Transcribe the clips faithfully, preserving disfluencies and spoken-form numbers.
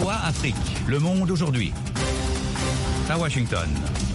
V O A Afrique, Le Monde aujourd'hui. À Washington.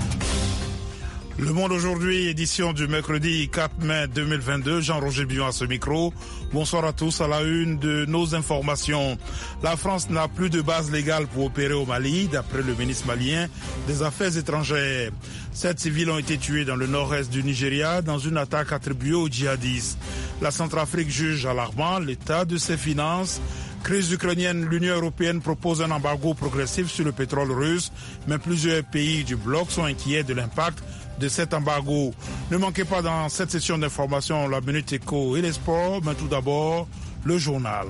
Le Monde aujourd'hui, édition du mercredi quatre mai deux mille vingt-deux. Jean-Roger Bion à ce micro. Bonsoir à tous. À la une de nos informations. La France n'a plus de base légale pour opérer au Mali, d'après le ministre malien des Affaires étrangères. Sept civils ont été tués dans le nord-est du Nigeria dans une attaque attribuée aux djihadistes. La Centrafrique juge alarmant l'état de ses finances. Crise ukrainienne, l'Union européenne propose un embargo progressif sur le pétrole russe, mais plusieurs pays du bloc sont inquiets de l'impact de cet embargo. Ne manquez pas dans cette session d'information la Minute Éco et les sports, mais tout d'abord, le journal.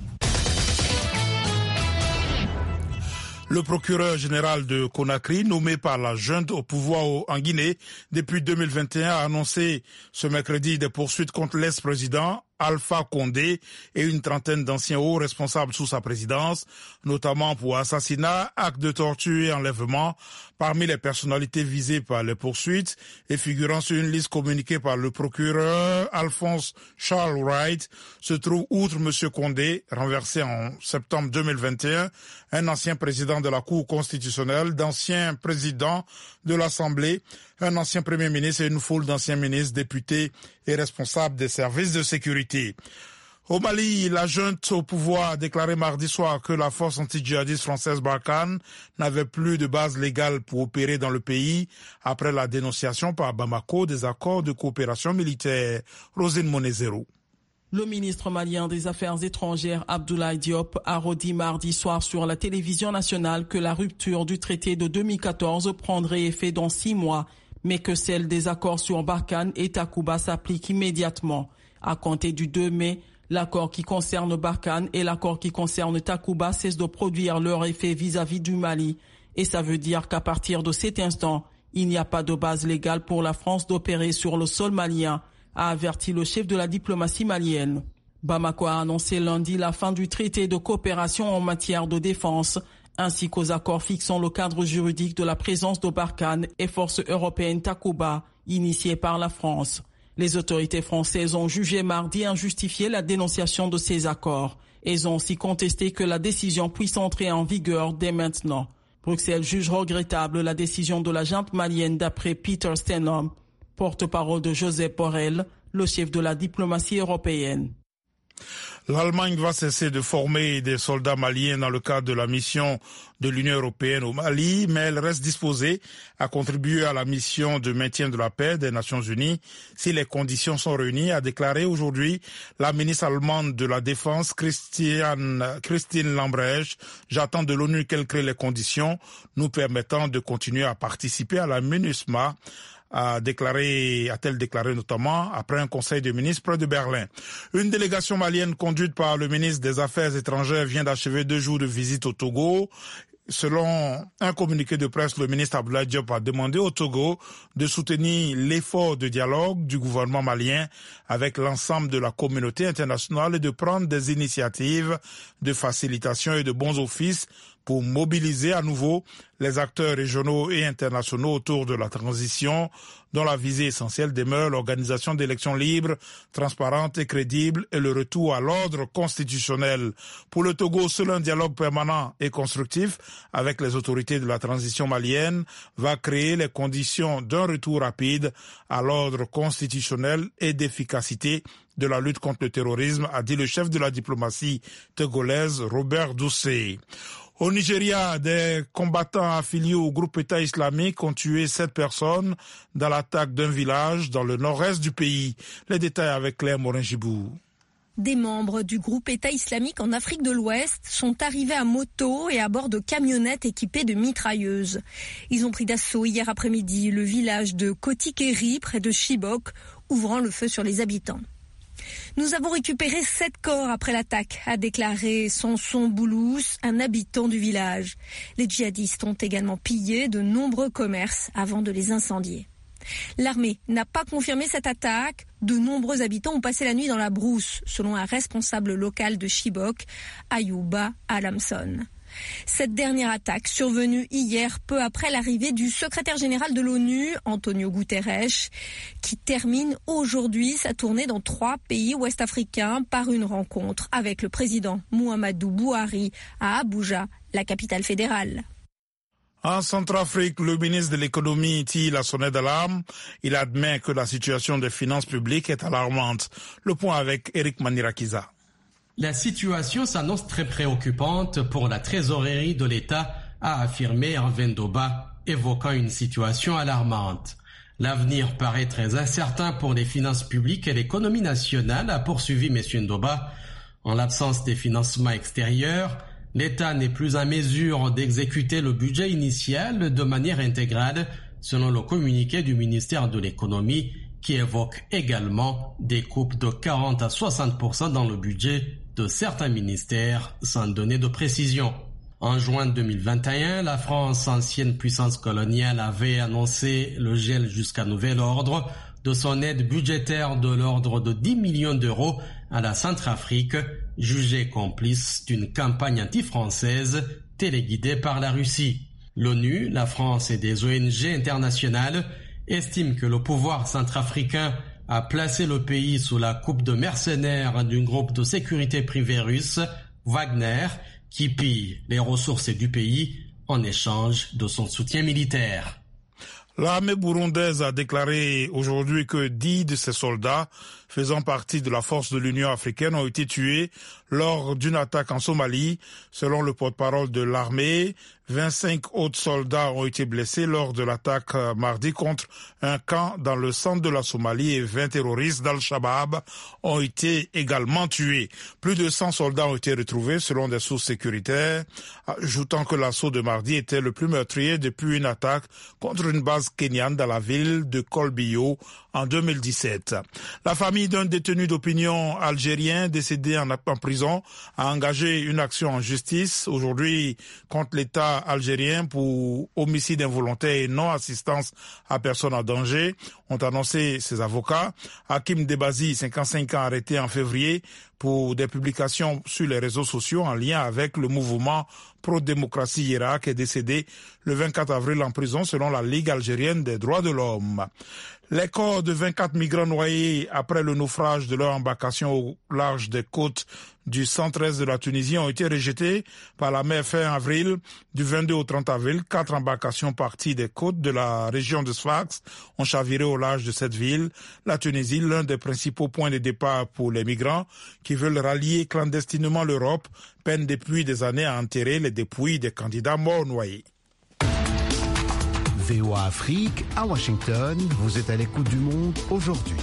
Le procureur général de Conakry, nommé par la junte au pouvoir en Guinée depuis deux mille vingt et un, a annoncé ce mercredi des poursuites contre l'ex-président Alpha Condé et une trentaine d'anciens hauts responsables sous sa présidence, notamment pour assassinat, actes de torture et enlèvement. Parmi les personnalités visées par les poursuites et figurant sur une liste communiquée par le procureur Alphonse Charles Wright se trouve, outre M. Condé, renversé en septembre deux mille vingt et un, un ancien président de la Cour constitutionnelle, d'anciens présidents de l'Assemblée, un ancien premier ministre et une foule d'anciens ministres, députés et responsables des services de sécurité. Au Mali, la junte au pouvoir a déclaré mardi soir que la force anti-djihadiste française Barkhane n'avait plus de base légale pour opérer dans le pays après la dénonciation par Bamako des accords de coopération militaire. Rosine Monezero. Le ministre malien des Affaires étrangères Abdoulaye Diop a redit mardi soir sur la télévision nationale que la rupture du traité de deux mille quatorze prendrait effet dans six mois, mais que celle des accords sur Barkhane et Takuba s'applique immédiatement. À compter du deux mai, l'accord qui concerne Barkhane et l'accord qui concerne Takuba cessent de produire leur effet vis-à-vis du Mali. Et ça veut dire qu'à partir de cet instant, il n'y a pas de base légale pour la France d'opérer sur le sol malien, a averti le chef de la diplomatie malienne. Bamako a annoncé lundi la fin du traité de coopération en matière de défense, ainsi qu'aux accords fixant le cadre juridique de la présence de Barkhane et forces européennes Takuba, initiées par la France. Les autorités françaises ont jugé mardi injustifier la dénonciation de ces accords. Elles ont aussi contesté que la décision puisse entrer en vigueur dès maintenant. Bruxelles juge regrettable la décision de la junte malienne d'après Peter Stenholm, porte-parole de Josep Borrell, le chef de la diplomatie européenne. L'Allemagne va cesser de former des soldats maliens dans le cadre de la mission de l'Union européenne au Mali, mais elle reste disposée à contribuer à la mission de maintien de la paix des Nations unies si les conditions sont réunies, a déclaré aujourd'hui la ministre allemande de la Défense, Christiane, Christine Lambrecht. J'attends de l'ONU qu'elle crée les conditions nous permettant de continuer à participer à la MINUSMA, a déclaré, a-t-elle déclaré notamment après un conseil de ministres près de Berlin. Une délégation malienne conduite par le ministre des Affaires étrangères vient d'achever deux jours de visite au Togo. Selon un communiqué de presse, le ministre Abdoulaye Diop a demandé au Togo de soutenir l'effort de dialogue du gouvernement malien avec l'ensemble de la communauté internationale et de prendre des initiatives de facilitation et de bons offices pour mobiliser à nouveau les acteurs régionaux et internationaux autour de la transition, dont la visée essentielle demeure l'organisation d'élections libres, transparentes et crédibles et le retour à l'ordre constitutionnel. Pour le Togo, seul un dialogue permanent et constructif avec les autorités de la transition malienne va créer les conditions d'un retour rapide à l'ordre constitutionnel et d'efficacité de la lutte contre le terrorisme, a dit le chef de la diplomatie togolaise, Robert Doucet. Au Nigeria, des combattants affiliés au groupe État islamique ont tué sept personnes dans l'attaque d'un village dans le nord-est du pays. Les détails avec Claire Morin-Gibou. Des membres du groupe État islamique en Afrique de l'Ouest sont arrivés à moto et à bord de camionnettes équipées de mitrailleuses. Ils ont pris d'assaut hier après-midi le village de Kotikeri près de Chibok, ouvrant le feu sur les habitants. Nous avons récupéré sept corps après l'attaque, a déclaré Samson Boulous, un habitant du village. Les djihadistes ont également pillé de nombreux commerces avant de les incendier. L'armée n'a pas confirmé cette attaque. De nombreux habitants ont passé la nuit dans la brousse, selon un responsable local de Chibok, Ayouba Alamson. Cette dernière attaque, survenue hier peu après l'arrivée du secrétaire général de l'ONU, Antonio Guterres, qui termine aujourd'hui sa tournée dans trois pays ouest-africains par une rencontre avec le président Muhammadu Buhari à Abuja, la capitale fédérale. En Centrafrique, le ministre de l'économie tire la sonnette d'alarme. Il admet que la situation des finances publiques est alarmante. Le point avec Eric Manirakiza. La situation s'annonce très préoccupante pour la trésorerie de l'État, a affirmé Hervé Ndoba, évoquant une situation alarmante. L'avenir paraît très incertain pour les finances publiques et l'économie nationale, a poursuivi M. Ndoba. En l'absence des financements extérieurs, l'État n'est plus en mesure d'exécuter le budget initial de manière intégrale, selon le communiqué du ministère de l'économie, qui évoque également des coupes de quarante à soixante pour cent dans le budget de certains ministères, sans donner de précision. En juin deux mille vingt et un, la France, ancienne puissance coloniale, avait annoncé le gel jusqu'à nouvel ordre de son aide budgétaire de l'ordre de dix millions d'euros à la Centrafrique, jugée complice d'une campagne anti-française téléguidée par la Russie. L'ONU, la France et des O N G internationales estiment que le pouvoir centrafricain a placé le pays sous la coupe de mercenaires d'un groupe de sécurité privée russe, Wagner, qui pille les ressources du pays en échange de son soutien militaire. L'armée burundaise a déclaré aujourd'hui que dix de ses soldats faisant partie de la force de l'Union africaine ont été tués lors d'une attaque en Somalie. Selon le porte-parole de l'armée, vingt-cinq autres soldats ont été blessés lors de l'attaque mardi contre un camp dans le centre de la Somalie et vingt terroristes d'Al-Shabaab ont été également tués. Plus de cent soldats ont été retrouvés selon des sources sécuritaires, ajoutant que l'assaut de mardi était le plus meurtrier depuis une attaque contre une base kenyane dans la ville de Kolbio en deux mille dix-sept. La famille d'un détenu d'opinion algérien décédé en, en prison a engagé une action en justice aujourd'hui contre l'État algérien pour homicide involontaire et non-assistance à personne en danger, ont annoncé ses avocats. Hakim Debazi, cinquante-cinq ans, arrêté en février pour des publications sur les réseaux sociaux en lien avec le mouvement pro-démocratie Irak, est décédé le vingt-quatre avril en prison selon la Ligue algérienne des droits de l'homme. Les corps de vingt-quatre migrants noyés après le naufrage de leur embarcation au large des côtes du centre-est de la Tunisie ont été rejetés par la mer fin avril. Du vingt-deux au trente avril, quatre embarcations parties des côtes de la région de Sfax ont chaviré au large de cette ville. La Tunisie, l'un des principaux points de départ pour les migrants qui veulent rallier clandestinement l'Europe, peine depuis des années à enterrer les dépouilles des candidats morts noyés. V O A Afrique, à Washington, vous êtes à l'écoute du monde aujourd'hui.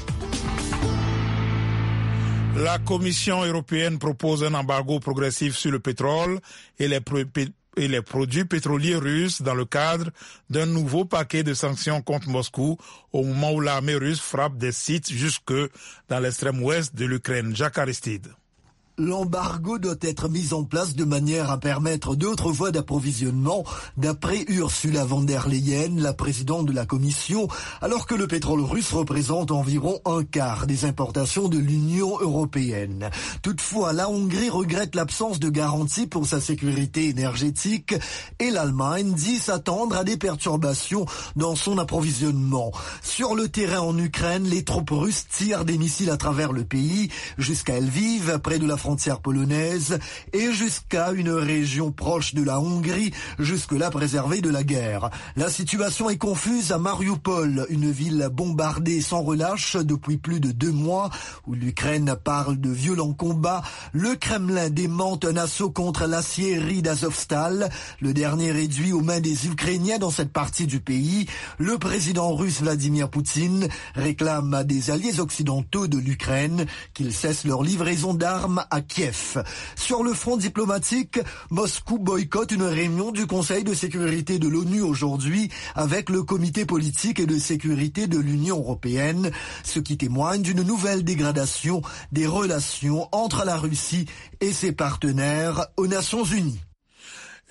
La Commission européenne propose un embargo progressif sur le pétrole et les, pro- et les produits pétroliers russes dans le cadre d'un nouveau paquet de sanctions contre Moscou au moment où l'armée russe frappe des sites jusque dans l'extrême ouest de l'Ukraine. Jacques Aristide. L'embargo doit être mis en place de manière à permettre d'autres voies d'approvisionnement, d'après Ursula von der Leyen, la présidente de la Commission, alors que le pétrole russe représente environ un quart des importations de l'Union européenne. Toutefois, la Hongrie regrette l'absence de garantie pour sa sécurité énergétique et l'Allemagne dit s'attendre à des perturbations dans son approvisionnement. Sur le terrain en Ukraine, les troupes russes tirent des missiles à travers le pays, jusqu'à Lviv, près de la frontière polonaise, et jusqu'à une région proche de la Hongrie, jusque-là préservée de la guerre. La situation est confuse à Mariupol, une ville bombardée sans relâche depuis plus de deux mois, où l'Ukraine parle de violents combats. Le Kremlin démente un assaut contre l'aciérie d'Azovstal, le dernier réduit aux mains des Ukrainiens dans cette partie du pays. Le président russe Vladimir Poutine réclame à des alliés occidentaux de l'Ukraine qu'ils cessent leur livraison d'armes à Kiev. Sur le front diplomatique, Moscou boycotte une réunion du Conseil de sécurité de l'ONU aujourd'hui avec le comité politique et de sécurité de l'Union européenne, ce qui témoigne d'une nouvelle dégradation des relations entre la Russie et ses partenaires aux Nations unies.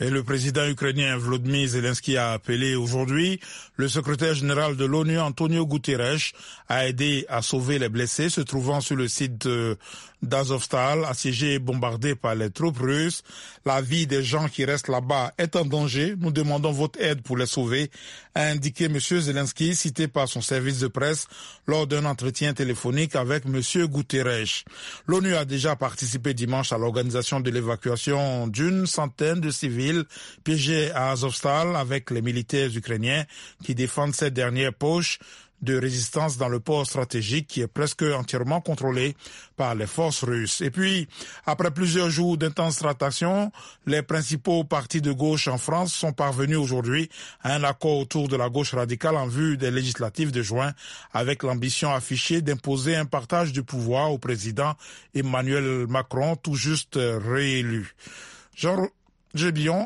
Et le président ukrainien Volodymyr Zelensky a appelé aujourd'hui le secrétaire général de l'ONU, Antonio Guterres, à aider à sauver les blessés se trouvant sur le site d'Azovstal, assiégé et bombardé par les troupes russes. La vie des gens qui restent là-bas est en danger. Nous demandons votre aide pour les sauver, a indiqué M. Zelensky, cité par son service de presse lors d'un entretien téléphonique avec M. Guterres. L'ONU a déjà participé dimanche à l'organisation de l'évacuation d'une centaine de civils piégés à Azovstal avec les militaires ukrainiens qui défendent cette dernière poche de résistance dans le port stratégique qui est presque entièrement contrôlé par les forces russes. Et puis, après plusieurs jours d'intenses tractations, les principaux partis de gauche en France sont parvenus aujourd'hui à un accord autour de la gauche radicale en vue des législatives de juin, avec l'ambition affichée d'imposer un partage du pouvoir au président Emmanuel Macron, tout juste réélu. Jean-Roger Billon.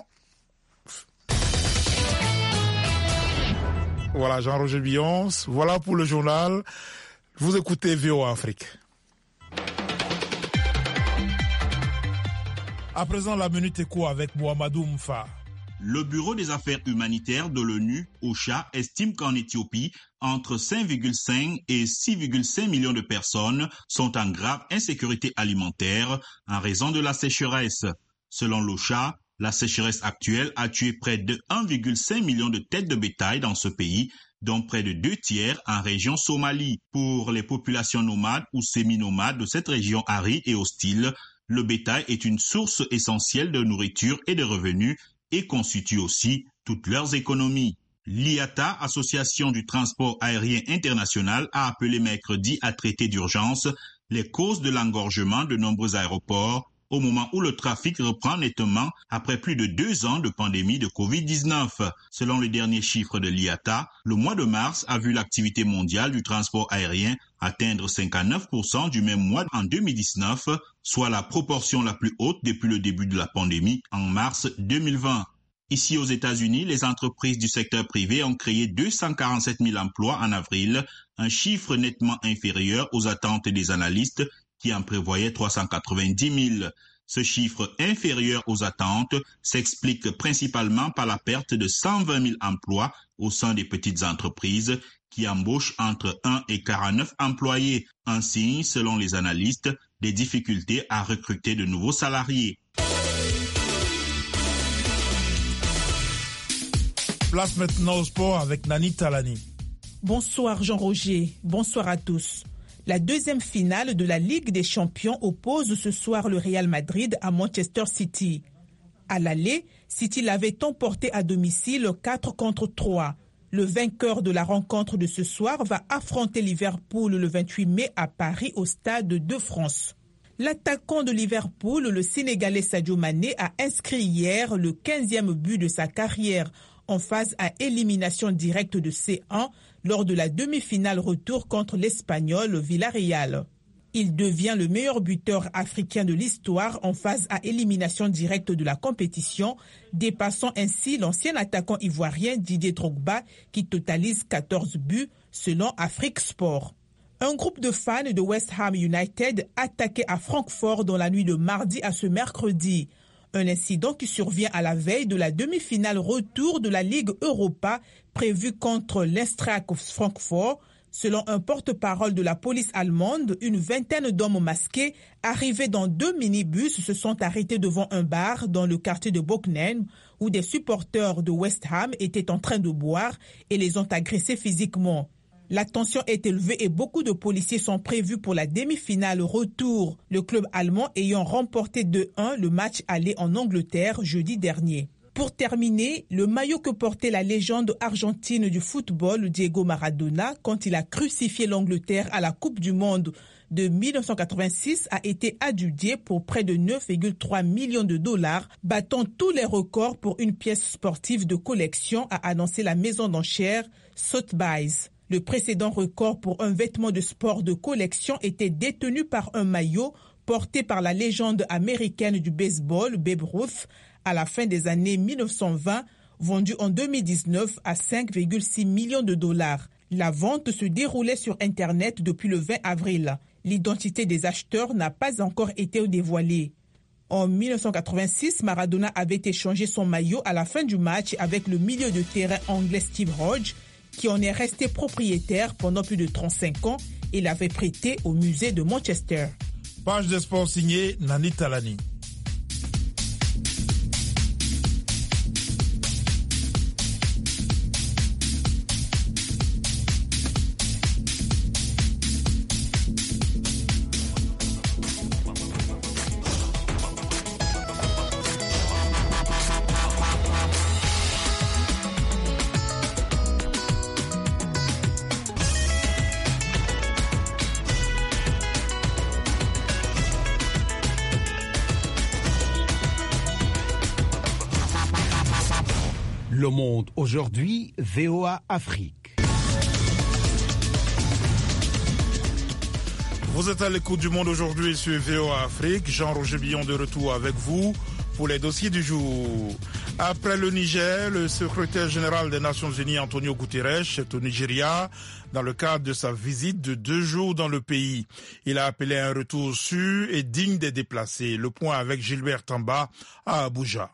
Voilà, Jean-Roger Billon. Voilà pour le journal. Vous écoutez V O A Afrique. À présent, la Minute Éco avec Mohamedou Mfa. Le Bureau des affaires humanitaires de l'ONU, OCHA, estime qu'en Éthiopie, entre cinq virgule cinq et six virgule cinq millions de personnes sont en grave insécurité alimentaire en raison de la sécheresse. Selon l'OCHA, la sécheresse actuelle a tué près de un virgule cinq million de têtes de bétail dans ce pays, dont près de deux tiers en région Somalie. Pour les populations nomades ou semi-nomades de cette région aride et hostile, le bétail est une source essentielle de nourriture et de revenus et constitue aussi toutes leurs économies. L'I A T A, Association du transport aérien international, a appelé mercredi à traiter d'urgence les causes de l'engorgement de nombreux aéroports au moment où le trafic reprend nettement après plus de deux ans de pandémie de covid dix-neuf. Selon les derniers chiffres de l'I A T A, le mois de mars a vu l'activité mondiale du transport aérien atteindre cinquante-neuf pour cent du même mois en deux mille dix-neuf, soit la proportion la plus haute depuis le début de la pandémie en mars deux mille vingt. Ici aux États-Unis, les entreprises du secteur privé ont créé deux cent quarante-sept mille emplois en avril, un chiffre nettement inférieur aux attentes des analystes qui en prévoyaient trois cent quatre-vingt-dix mille. Ce chiffre inférieur aux attentes s'explique principalement par la perte de cent vingt mille emplois au sein des petites entreprises qui embauchent entre un et quarante-neuf employés, un signe, selon les analystes, des difficultés à recruter de nouveaux salariés. Place maintenant au sport avec Nani Talani. Bonsoir Jean-Roger, bonsoir à tous. La deuxième finale de la Ligue des Champions oppose ce soir le Real Madrid à Manchester City. À l'aller, City l'avait emporté à domicile quatre contre trois. Le vainqueur de la rencontre de ce soir va affronter Liverpool le vingt-huit mai à Paris au Stade de France. L'attaquant de Liverpool, le Sénégalais Sadio Mané, a inscrit hier le quinzième but de sa carrière en phase à élimination directe de C un lors de la demi-finale retour contre l'Espagnol Villarreal. Il devient le meilleur buteur africain de l'histoire en phase à élimination directe de la compétition, dépassant ainsi l'ancien attaquant ivoirien Didier Drogba qui totalise quatorze buts selon Afrique Sport. Un groupe de fans de West Ham United attaqué à Francfort dans la nuit de mardi à ce mercredi. Un incident qui survient à la veille de la demi-finale retour de la Ligue Europa prévue contre l'Eintracht Francfort. Selon un porte-parole de la police allemande, une vingtaine d'hommes masqués arrivés dans deux minibus se sont arrêtés devant un bar dans le quartier de Bockenheim où des supporters de West Ham étaient en train de boire et les ont agressés physiquement. La tension est élevée et beaucoup de policiers sont prévus pour la demi-finale retour, le club allemand ayant remporté deux un le match aller en Angleterre jeudi dernier. Pour terminer, le maillot que portait la légende argentine du football Diego Maradona quand il a crucifié l'Angleterre à la Coupe du Monde de mille neuf cent quatre-vingt-six a été adjudé pour près de neuf virgule trois millions de dollars, battant tous les records pour une pièce sportive de collection, a annoncé la maison d'enchères Sotheby's. Le précédent record pour un vêtement de sport de collection était détenu par un maillot porté par la légende américaine du baseball Babe Ruth à la fin des années mille neuf cent vingt, vendu en deux mille dix-neuf à cinq virgule six millions de dollars. La vente se déroulait sur Internet depuis le vingt avril. L'identité des acheteurs n'a pas encore été dévoilée. En mille neuf cent quatre-vingt-six, Maradona avait échangé son maillot à la fin du match avec le milieu de terrain anglais Steve Hodge, qui en est resté propriétaire pendant plus de trente-cinq ans et l'avait prêté au musée de Manchester. Page de sport signée Nani Talani. Le Monde aujourd'hui, V O A Afrique. Vous êtes à l'écoute du Monde aujourd'hui sur V O A Afrique. Jean-Roger Billon de retour avec vous pour les dossiers du jour. Après le Niger, le secrétaire général des Nations Unies, Antonio Guterres, est au Nigeria dans le cadre de sa visite de deux jours dans le pays. Il a appelé à un retour sûr et digne des déplacés. Le point avec Gilbert Tamba à Abuja.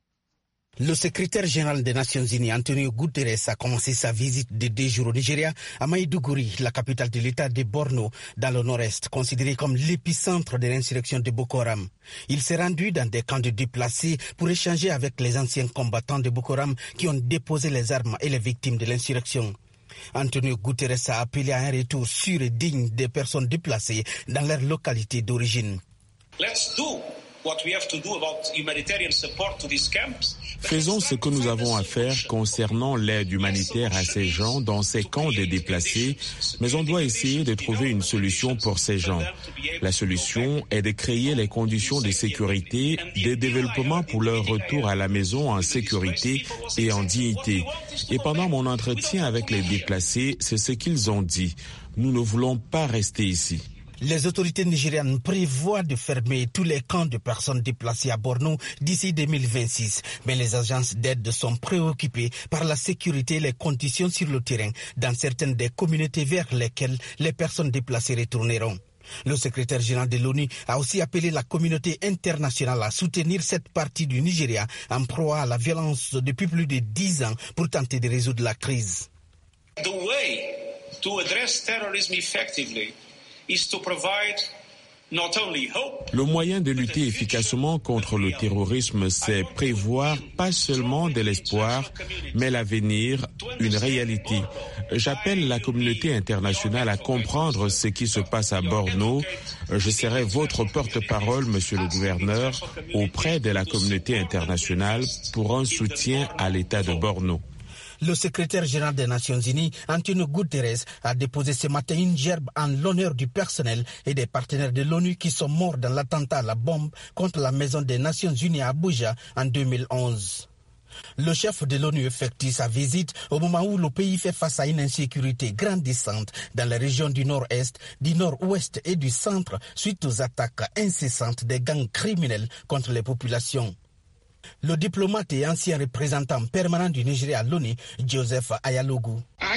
Le secrétaire général des Nations Unies, Antonio Guterres, a commencé sa visite de deux jours au Nigeria, à Maïdougouri, la capitale de l'État de Borno, dans le nord-est, considéré comme l'épicentre de l'insurrection de Boko Haram. Il s'est rendu dans des camps de déplacés pour échanger avec les anciens combattants de Boko Haram qui ont déposé les armes et les victimes de l'insurrection. Antonio Guterres a appelé à un retour sûr et digne des personnes déplacées dans leur localité d'origine. Let's do what we have to do about humanitarian support to these camps. Faisons ce que nous avons à faire concernant l'aide humanitaire à ces gens dans ces camps de déplacés, mais on doit essayer de trouver une solution pour ces gens. La solution est de créer les conditions de sécurité, de développement pour leur retour à la maison en sécurité et en dignité. Et pendant mon entretien avec les déplacés, c'est ce qu'ils ont dit. Nous ne voulons pas rester ici. Les autorités nigérianes prévoient de fermer tous les camps de personnes déplacées à Borno d'ici deux mille vingt-six. Mais les agences d'aide sont préoccupées par la sécurité et les conditions sur le terrain dans certaines des communautés vers lesquelles les personnes déplacées retourneront. Le secrétaire général de l'ONU a aussi appelé la communauté internationale à soutenir cette partie du Nigeria en proie à la violence depuis plus de dix ans pour tenter de résoudre la crise. The way to address terrorism effectively is to provide not only hope. Le moyen de lutter efficacement contre le terrorisme, c'est prévoir pas seulement de l'espoir, mais l'avenir, une réalité. J'appelle la communauté internationale à comprendre ce qui se passe à Borno. Je serai votre porte-parole, monsieur le gouverneur, auprès de la communauté internationale pour un soutien à l'État de Borno. Le secrétaire général des Nations Unies, Antonio Guterres, a déposé ce matin une gerbe en l'honneur du personnel et des partenaires de l'ONU qui sont morts dans l'attentat à la bombe contre la Maison des Nations Unies à Abuja en deux mille onze. Le chef de l'ONU effectue sa visite au moment où le pays fait face à une insécurité grandissante dans les régions du nord-est, du nord-ouest et du centre suite aux attaques incessantes des gangs criminels contre les populations. Le diplomate et ancien représentant permanent du Nigeria à l'ONU, Joseph Ayalogu.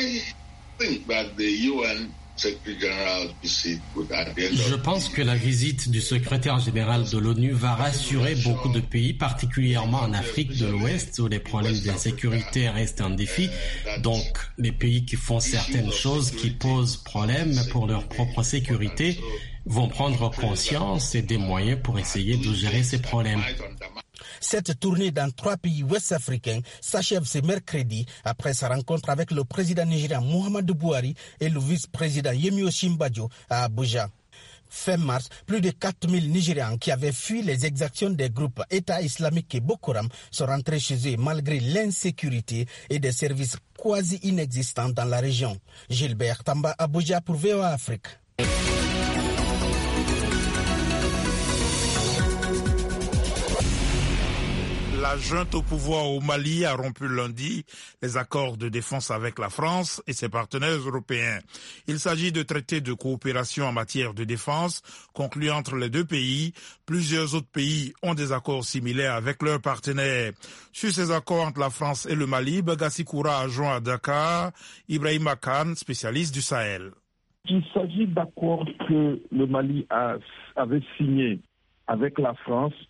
Je pense que la visite du secrétaire général de l'ONU va rassurer beaucoup de pays, particulièrement en Afrique de l'Ouest, où les problèmes d'insécurité restent un défi. Donc, les pays qui font certaines choses qui posent problème pour leur propre sécurité vont prendre conscience et des moyens pour essayer de gérer ces problèmes. Cette tournée dans trois pays ouest-africains s'achève ce mercredi après sa rencontre avec le président nigérien Muhammadu Buhari et le vice-président Yemi Osinbajo à Abuja. Fin mars, plus de quatre mille Nigérians qui avaient fui les exactions des groupes État islamique et Boko Haram sont rentrés chez eux malgré l'insécurité et des services quasi inexistants dans la région. Gilbert Tamba, Abuja pour V O A Afrique. La junte au pouvoir au Mali a rompu lundi les accords de défense avec la France et ses partenaires européens. Il s'agit de traités de coopération en matière de défense conclus entre les deux pays. Plusieurs autres pays ont des accords similaires avec leurs partenaires. Sur ces accords entre la France et le Mali, Bagassi Koura a joint à Dakar Ibrahim Khan, spécialiste du Sahel. Il s'agit d'accords que le Mali a, avait signés avec la France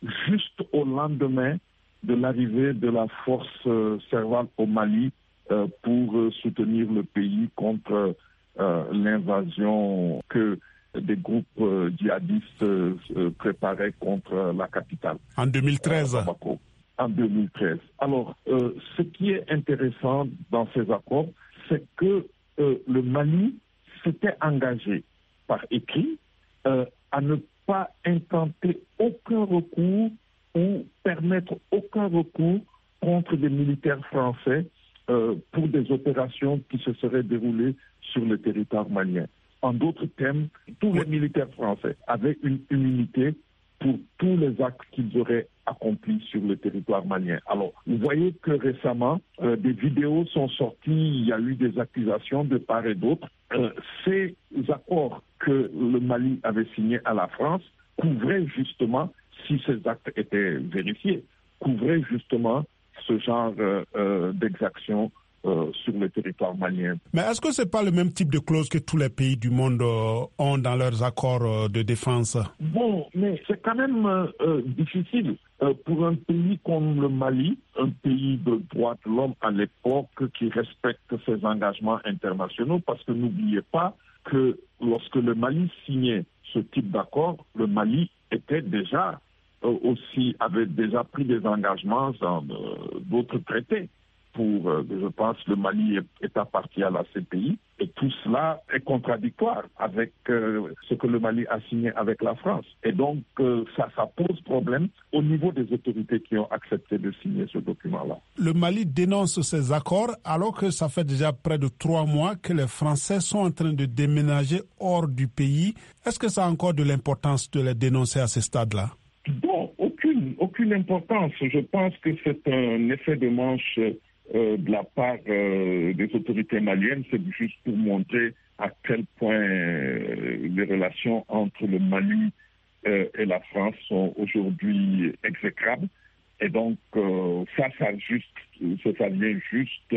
juste au lendemain de l'arrivée de la force euh, servante au Mali euh, pour euh, soutenir le pays contre euh, l'invasion que des groupes euh, djihadistes euh, préparaient contre la capitale. En deux mille treize. Euh, Bamako, en deux mille treize. Alors, euh, ce qui est intéressant dans ces accords, c'est que euh, le Mali s'était engagé par écrit euh, à ne pas intenter aucun recours ou permettre aucun recours contre des militaires français euh, pour des opérations qui se seraient déroulées sur le territoire malien. En d'autres termes, tous les militaires français avaient une immunité pour tous les actes qu'ils auraient accomplis sur le territoire malien. Alors, vous voyez que récemment, euh, des vidéos sont sorties, il y a eu des accusations de part et d'autre. Euh, ces accords que le Mali avait signés à la France couvraient justement, si ces actes étaient vérifiés, couvraient justement ce genre euh, euh, d'exactions Euh, sur le territoire malien. Mais est-ce que ce n'est pas le même type de clause que tous les pays du monde euh, ont dans leurs accords euh, de défense? Bon, mais c'est quand même euh, difficile euh, pour un pays comme le Mali, un pays de droits de l'homme à l'époque qui respecte ses engagements internationaux, parce que n'oubliez pas que lorsque le Mali signait ce type d'accord, le Mali était déjà euh, aussi, avait déjà pris des engagements dans euh, d'autres traités. Pour, euh, je pense, le Mali est, est appartient à la C P I, et tout cela est contradictoire avec euh, ce que le Mali a signé avec la France. Et donc, euh, ça, ça pose problème au niveau des autorités qui ont accepté de signer ce document-là. Le Mali dénonce ces accords alors que ça fait déjà près de trois mois que les Français sont en train de déménager hors du pays. Est-ce que ça a encore de l'importance de les dénoncer à ce stade-là? Bon, aucune, aucune importance. Je pense que c'est un effet de manche Euh, de la part euh, des autorités maliennes, c'est juste pour montrer à quel point euh, les relations entre le Mali euh, et la France sont aujourd'hui exécrables. Et donc, euh, ça, ça, juste, ça vient juste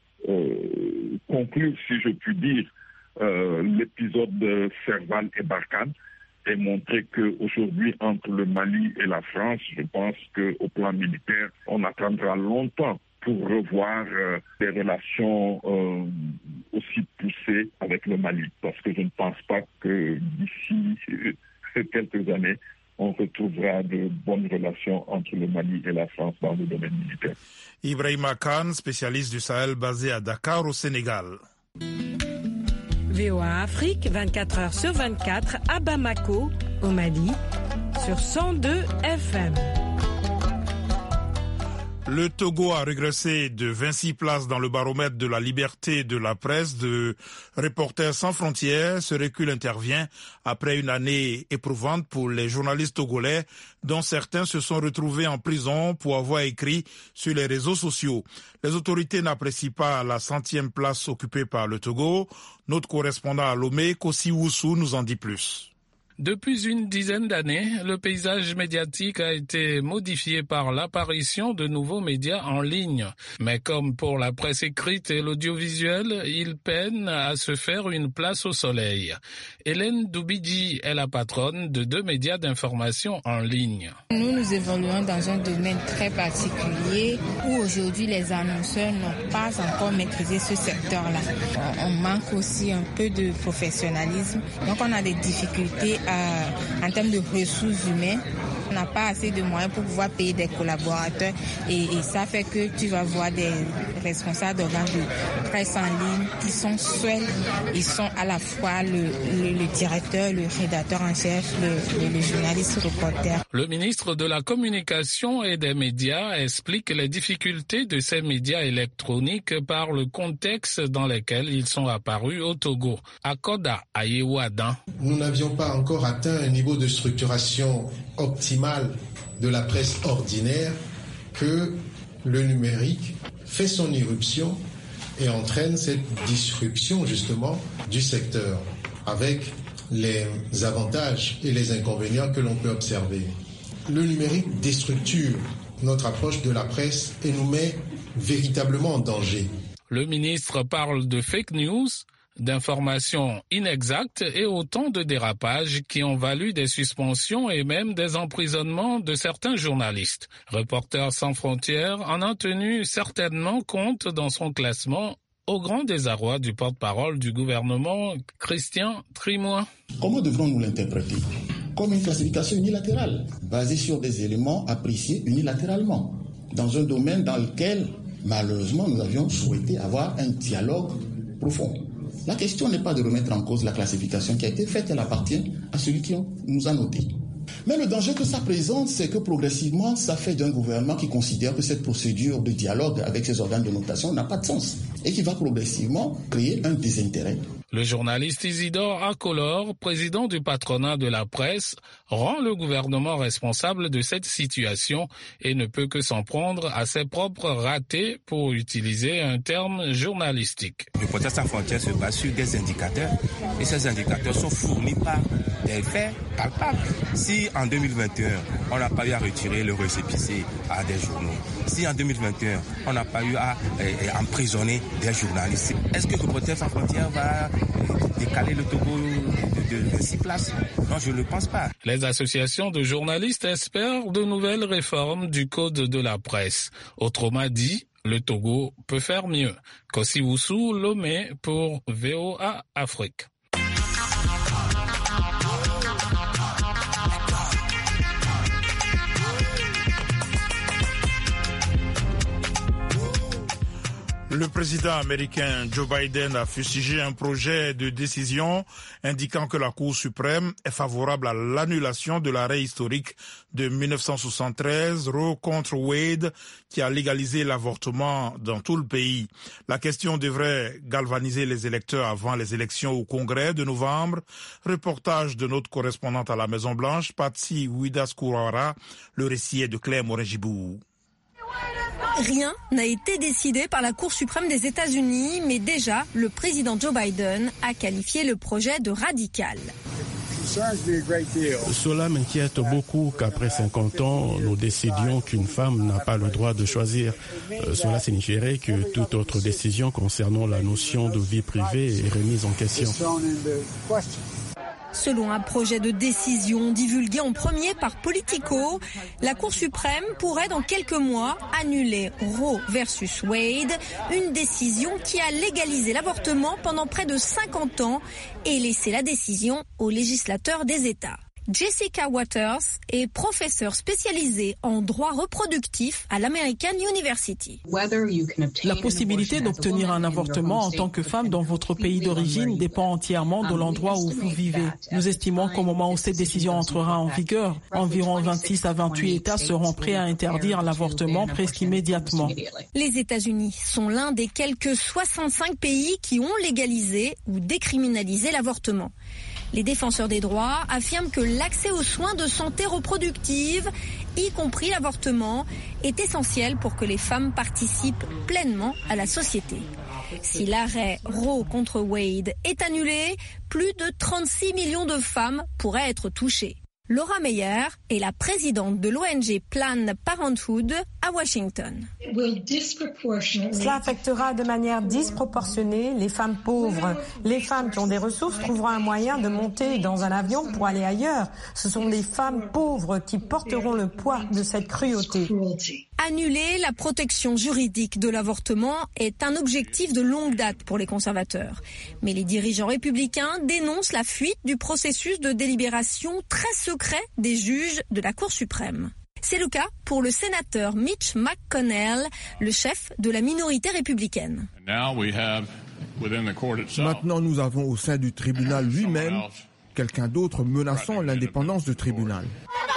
euh, conclure, si je puis dire, euh, l'épisode de Serval et Barkhane et montrer qu'aujourd'hui, entre le Mali et la France, je pense qu'au plan militaire, on attendra longtemps pour revoir euh, des relations euh, aussi poussées avec le Mali. Parce que je ne pense pas que d'ici euh, quelques années, on retrouvera de bonnes relations entre le Mali et la France dans le domaine militaire. Ibrahima Khan, spécialiste du Sahel basé à Dakar au Sénégal. V O A Afrique, vingt-quatre heures sur vingt-quatre, à Bamako, au Mali, sur cent deux F M. Le Togo a régressé de vingt-six places dans le baromètre de la liberté de la presse de Reporters sans frontières. Ce recul intervient après une année éprouvante pour les journalistes togolais, dont certains se sont retrouvés en prison pour avoir écrit sur les réseaux sociaux. Les autorités n'apprécient pas la centième place occupée par le Togo. Notre correspondant à Lomé, Kossi Woussou, nous en dit plus. Depuis une dizaine d'années, le paysage médiatique a été modifié par l'apparition de nouveaux médias en ligne. Mais comme pour la presse écrite et l'audiovisuel, ils peinent à se faire une place au soleil. Hélène Doubidji est la patronne de deux médias d'information en ligne. Nous, nous évoluons dans un domaine très particulier où aujourd'hui les annonceurs n'ont pas encore maîtrisé ce secteur-là. On manque aussi un peu de professionnalisme. Donc on a des difficultés Euh, en termes de ressources humaines. On n'a pas assez de moyens pour pouvoir payer des collaborateurs et, et ça fait que tu vas voir des responsables d'organes de presse en ligne qui sont seuls. Ils sont à la fois le, le, le directeur, le rédacteur en chef, le, le, le journaliste reporter. Le ministre de la Communication et des Médias explique les difficultés de ces médias électroniques par le contexte dans lequel ils sont apparus au Togo. Akoda Ayewadan. Nous n'avions pas encore atteint un niveau de structuration optimale de la presse ordinaire que le numérique fait son irruption et entraîne cette disruption justement du secteur avec les avantages et les inconvénients que l'on peut observer. Le numérique déstructure notre approche de la presse et nous met véritablement en danger. Le ministre parle de fake news, d'informations inexactes et autant de dérapages qui ont valu des suspensions et même des emprisonnements de certains journalistes. Reporters sans frontières en a tenu certainement compte dans son classement, au grand désarroi du porte-parole du gouvernement, Christian Trimois. Comment devrons-nous l'interpréter ? Comme une classification unilatérale, basée sur des éléments appréciés unilatéralement, dans un domaine dans lequel, malheureusement, nous avions souhaité avoir un dialogue profond. La question n'est pas de remettre en cause la classification qui a été faite, elle appartient à celui qui nous a noté. Mais le danger que ça présente, c'est que progressivement, ça fait d'un gouvernement qui considère que cette procédure de dialogue avec ses organes de notation n'a pas de sens et qui va progressivement créer un désintérêt. Le journaliste Isidore Akolor, président du patronat de la presse, rend le gouvernement responsable de cette situation et ne peut que s'en prendre à ses propres ratés, pour utiliser un terme journalistique. Reporters sans frontières se base sur des indicateurs et ces indicateurs sont fournis par des faits palpables. Si en deux mille vingt et un, on n'a pas eu à retirer le récépissé à des journaux, si en deux mille vingt et un, on n'a pas eu à euh, emprisonner des journalistes, est-ce que Reporters sans frontières va décaler le Togo de, de, de six places? Non, je ne le pense pas. Les associations de journalistes espèrent de nouvelles réformes du code de la presse. Autrement dit, le Togo peut faire mieux. Kosiwusu Lomé pour V O A Afrique. Le président américain Joe Biden a fustigé un projet de décision indiquant que la Cour suprême est favorable à l'annulation de l'arrêt historique de mille neuf cent soixante-treize, Roe contre Wade, qui a légalisé l'avortement dans tout le pays. La question devrait galvaniser les électeurs avant les élections au Congrès de novembre. Reportage de notre correspondante à la Maison-Blanche, Patsy Widaskouara. Le récit est de Claire Morin-Gibou. Rien n'a été décidé par la Cour suprême des États-Unis, mais déjà, le président Joe Biden a qualifié le projet de radical. Cela m'inquiète beaucoup qu'après cinquante ans, nous décidions qu'une femme n'a pas le droit de choisir. Euh, cela signifierait que toute autre décision concernant la notion de vie privée est remise en question. Selon un projet de décision divulgué en premier par Politico, la Cour suprême pourrait dans quelques mois annuler Roe versus Wade, une décision qui a légalisé l'avortement pendant près de cinquante ans et laissé la décision aux législateurs des États. Jessica Waters est professeure spécialisée en droit reproductif à l'American University. La possibilité d'obtenir un avortement en tant que femme dans votre pays d'origine dépend entièrement de l'endroit où vous vivez. Nous estimons qu'au moment où cette décision entrera en vigueur, environ vingt-six à vingt-huit États seront prêts à interdire l'avortement presque immédiatement. Les États-Unis sont l'un des quelques soixante-cinq pays qui ont légalisé ou décriminalisé l'avortement. Les défenseurs des droits affirment que l'accès aux soins de santé reproductive, y compris l'avortement, est essentiel pour que les femmes participent pleinement à la société. Si l'arrêt Roe contre Wade est annulé, plus de trente-six millions de femmes pourraient être touchées. Laura Meyer est la présidente de l'O N G Planned Parenthood à Washington. Cela affectera de manière disproportionnée les femmes pauvres. Les femmes qui ont des ressources trouveront un moyen de monter dans un avion pour aller ailleurs. Ce sont les femmes pauvres qui porteront le poids de cette cruauté. Annuler la protection juridique de l'avortement est un objectif de longue date pour les conservateurs. Mais les dirigeants républicains dénoncent la fuite du processus de délibération très secret des juges de la Cour suprême. C'est le cas pour le sénateur Mitch McConnell, le chef de la minorité républicaine. Maintenant, nous avons au sein du tribunal lui-même quelqu'un d'autre menaçant l'indépendance du tribunal.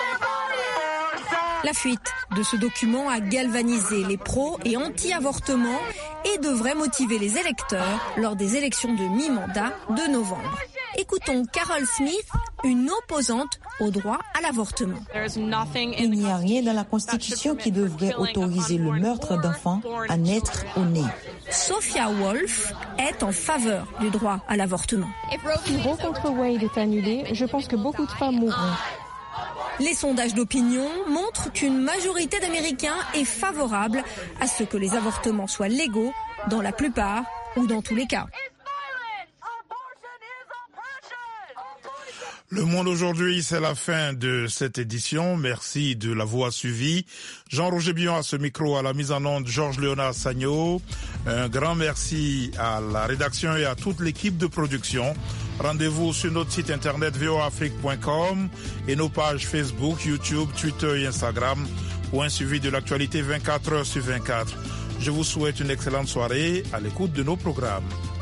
La fuite de ce document a galvanisé les pros et anti-avortement et devrait motiver les électeurs lors des élections de mi-mandat de novembre. Écoutons Carol Smith, une opposante au droit à l'avortement. Il n'y a rien dans la Constitution qui devrait autoriser le meurtre d'enfants à naître au nez. Sophia Wolf est en faveur du droit à l'avortement. Si Roe contre Wade est annulé, je pense que beaucoup de femmes mourront. Les sondages d'opinion montrent qu'une majorité d'Américains est favorable à ce que les avortements soient légaux dans la plupart ou dans tous les cas. Le Monde aujourd'hui, c'est la fin de cette édition. Merci de l'avoir suivi. Jean-Roger Bion à ce micro, à la mise en onde, Georges-Léonard Sagno. Un grand merci à la rédaction et à toute l'équipe de production. Rendez-vous sur notre site internet v o a afrique point com et nos pages Facebook, YouTube, Twitter et Instagram pour un suivi de l'actualité vingt-quatre heures sur vingt-quatre. Je vous souhaite une excellente soirée à l'écoute de nos programmes.